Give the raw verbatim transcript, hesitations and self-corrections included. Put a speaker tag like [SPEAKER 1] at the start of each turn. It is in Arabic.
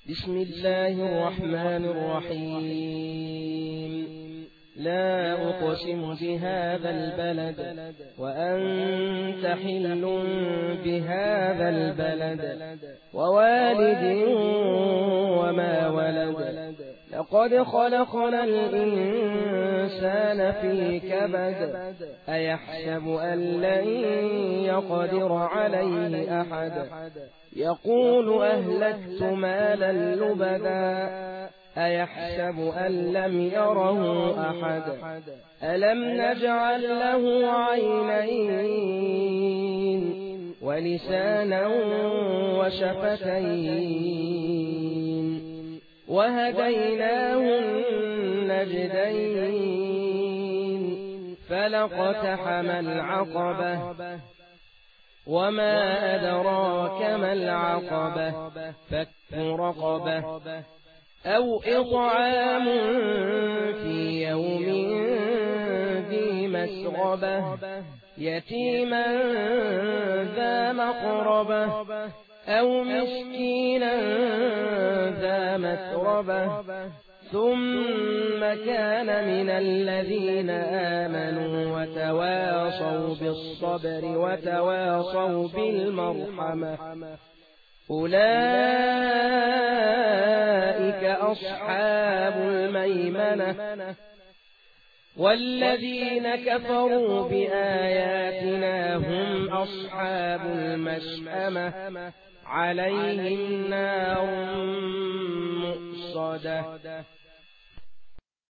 [SPEAKER 1] بسم الله الرحمن الرحيم لا أقسم بهذا البلد وأنت حل بهذا البلد ووالد وما ولد لقد خلقنا الإنسان في كبد أيحسب أن لن يقدر عليه أحد يقول أهلكت مالا لبدا أيحسب أن لم يره أحد ألم نجعل له عينين ولسانا وشفتين وهديناه النجدين فلاقتحم العقبة وما أدراك ما العقبة فك رقبة أو إطعام في يوم ذي مسغبة يتيما ذا مقربة أو مسكينا ذا متربة ثم كان من الذين آمنوا وتواصوا بالصبر وتواصوا بالمرحمة أولئك أصحاب الميمنة والذين كفروا بآياتنا هم أصحاب المشأمة عليهم نار مؤصدة